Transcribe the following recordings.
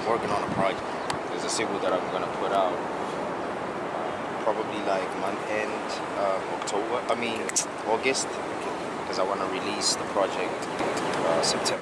working on a project. There's a single that I'm gonna put out probably like month end, August, because I want to release the project September.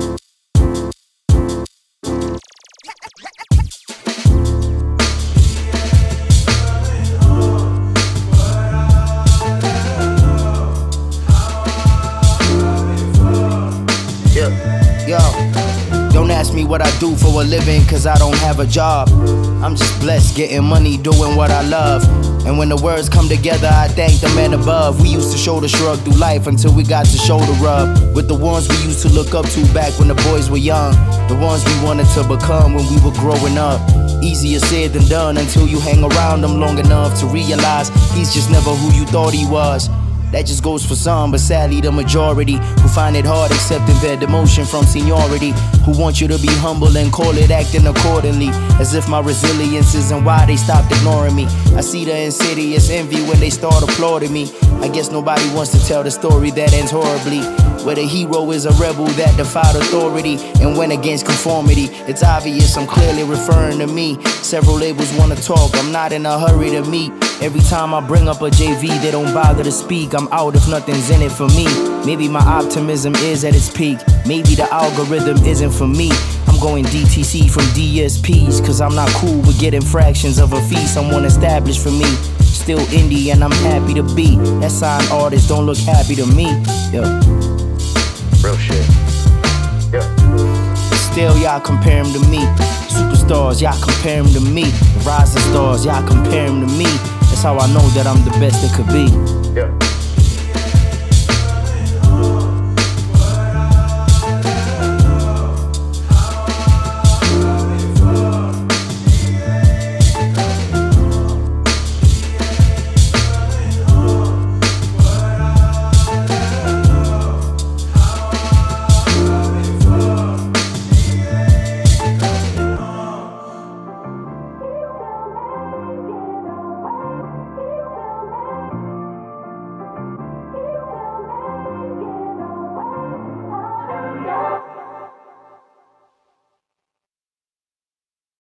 Yo, don't ask me what I do for a living, cause I don't have a job. I'm just blessed getting money doing what I love. And when the words come together, I thank the man above. We used to shoulder shrug through life until we got to shoulder rub with the ones we used to look up to back when the boys were young, the ones we wanted to become when we were growing up. Easier said than done until you hang around them long enough to realize he's just never who you thought he was. That just goes for some, but sadly the majority who find it hard accepting their demotion from seniority, who want you to be humble and call it acting accordingly, as if my resilience isn't why they stopped ignoring me. I see the insidious envy when they start applauding me. I guess nobody wants to tell the story that ends horribly, where the hero is a rebel that defied authority and went against conformity. It's obvious I'm clearly referring to me. Several labels wanna talk, I'm not in a hurry to meet. Every time I bring up a JV, they don't bother to speak. I'm out if nothing's in it for me. Maybe my optimism is at its peak. Maybe the algorithm isn't for me. I'm going DTC from DSPs, cause I'm not cool with getting fractions of a fee someone established for me. Still indie and I'm happy to be. That sign artists don't look happy to me. Yeah. Real shit. Yeah. But still y'all compare them to me. Superstars, y'all compare them to me. The rising stars, y'all compare them to me. That's how I know that I'm the best it could be. Yeah.